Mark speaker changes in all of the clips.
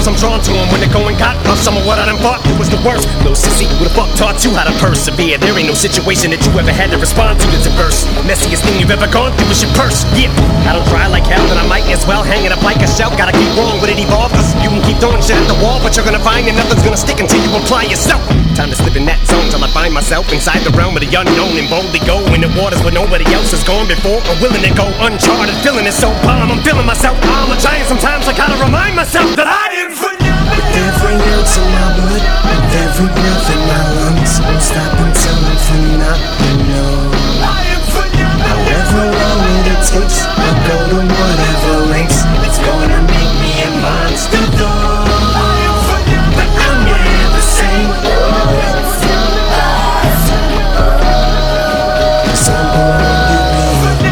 Speaker 1: I'm drawn to them when they're going got rough. Some of what I done fought, it was the worst. No sissy, who the fuck taught you how to persevere? There ain't no situation that you ever had to respond to that's adverse. Messiest thing you've ever gone through is your purse. Yeah, I don't try like hell, then I might as well hang it up like a shelf. Gotta keep wrong with it evolve, cause you can keep throwing shit at the wall, but you're gonna find that nothing's gonna stick until you apply yourself. Time to slip in that zone till I find myself inside the realm of the unknown and boldly go in the waters where nobody else has gone before, or willing to go uncharted. Feeling it so bomb, I'm feeling myself. I'm a giant sometimes, I gotta remind myself that I am phenomenal.
Speaker 2: With every ounce in my blood, with every breath in my lungs, won't stop until I'm phenomenal.
Speaker 1: I am phenomenal.
Speaker 2: However long it takes, I'll go to whatever lengths. It's gonna make me a monster though.
Speaker 1: I am phenomenal.
Speaker 2: But I'm never the same. So I'm born to be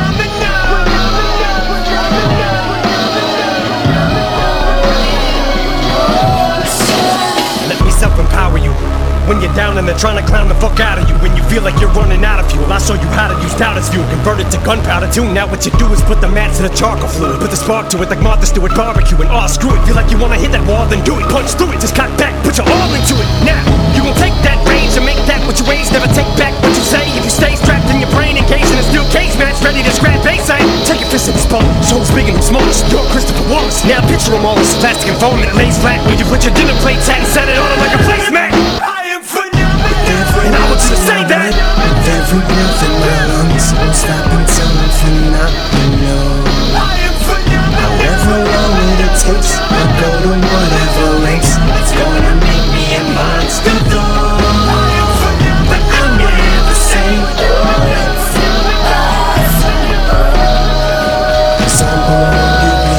Speaker 1: self-empower you when you're down and they're trying to clown the fuck out of you. When you feel like you're running out of fuel, I show you how to use doubt as fuel. Convert it to gunpowder too. Now what you do is put the match to the charcoal fluid, put the spark to it like Martha Stewart barbecue, and screw it. Feel like you wanna hit that wall, then do it. Punch through it, just cut back, put your all into it. Now you gon' take that range and make that what you raise. Never take back what you say. If you stay strapped in your brain, engaged in a steel cage match, ready to scrap bass. Take your fist in the spot, shoulders big and small. You're Christopher Wallace. Now picture them all as plastic and foam that lays flat where you put your dinner plates at and set it on it like a placemat. And I want you to say that.
Speaker 2: With every breath in my lungs, won't stop until I'm phenomenal.
Speaker 1: I am phenomenal.
Speaker 2: However long it takes, I'll go to whatever lengths. It's gonna make me a monster though.
Speaker 1: I am phenomenal.
Speaker 2: But I'm never the same. So I'm born to be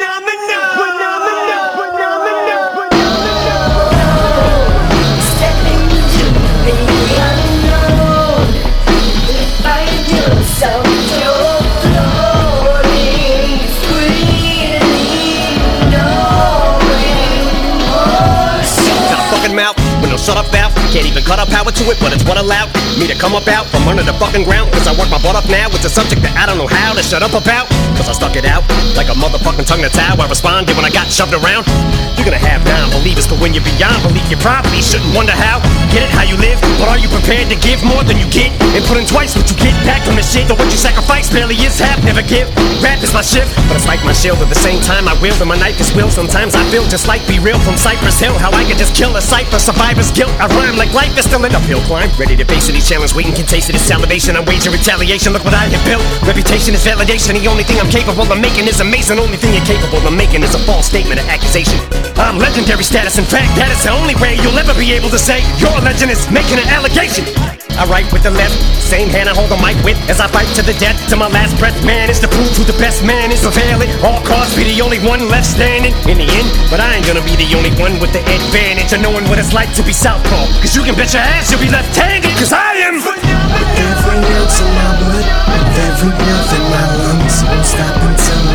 Speaker 1: mouth with no shut up valve. Can't even cut up power to it, but it's what allowed me to come up out from under the fucking ground. Cause I work my butt up now. It's a subject that I don't know how to shut up about. Cause I stuck it out like a motherfucking tongue that's how I responded when I got shoved around. You're gonna have non-believers, but when you're beyond belief, you probably shouldn't wonder how. Get it how you live, but are you prepared to give more than you get? And put in twice what you get back from the shit. Though what you sacrifice barely is half, never give. Rap is my shift, but it's like my shield. At the same time I wield and my knife is will. Sometimes I feel just like Be Real from Cypress Hill. How I could just kill a cipher, survivor's guilt. I rhyme like life is still an uphill climb. Ready to face any challenge, waiting can taste it. It's salivation, I'm waging retaliation. Look what I have built. Reputation is validation. The only thing I'm capable of making is amazing. Only thing you're capable of making is a false statement or accusation. I'm legendary status. In fact, that is the only way you'll ever be able to say your legend is making an allegation. I write with the left, same hand I hold the mic with as I fight to the death, to my last breath. Man, is to prove who the best man is. Prevail at all costs, be the only one left standing in the end. But I ain't gonna be the only one with the advantage of knowing what it's like to be southpaw. Cause you can bet your ass you'll be left-handed. Cause I am
Speaker 2: with every ounce in my blood, with every breath in my lungs, won't stop until